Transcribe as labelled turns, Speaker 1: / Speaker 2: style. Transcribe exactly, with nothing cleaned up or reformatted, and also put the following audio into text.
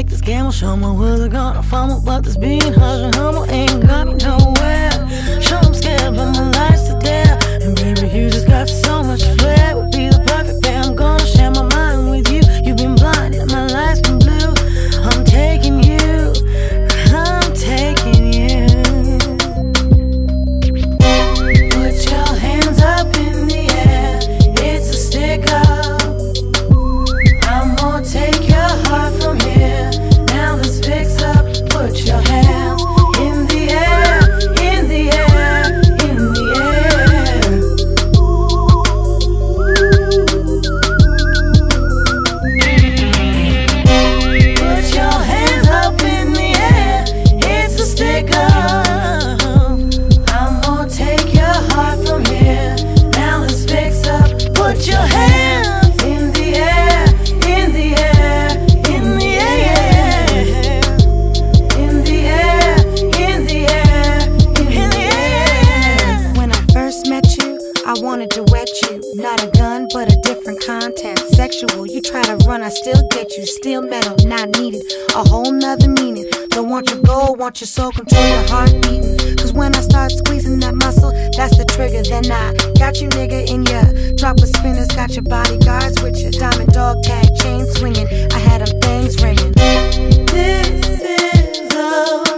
Speaker 1: this gamble, show me where they're gonna fumble. But this being hush and humble ain't got me nowhere. Sure, I'm scared, but my life's still there. And baby, you just got so much flair. Would be the perfect pair. I'm gonna share my mind with you. You've been blinded, my life's been blue. I'm taking you, I'm taking you. Put your hands up in the air, it's a stick up. I'm gonna take your heart from here. Now let's fix up. Put your hands in the air, in the air, in the air. Put your hands up in the air, it's a stick up. I'm gonna take your heart from here. Now let's fix up. Put your hands in the air, in the air, in the air, in the air, in the air, in the air.
Speaker 2: When I first met you, I wanted to wet you. Not a gun, but a different content. Sexual, you try to run, I still get you. Still metal, not needed. A whole nother meaning. Don't want your goal, want your soul, control your heart beating. Cause when I start squeezing that muscle, that's the trigger. Then I got you, nigga, in your drop of spinners. Got your bodyguards with your diamond dog tag chain swinging. I had them things ringing.
Speaker 1: This is a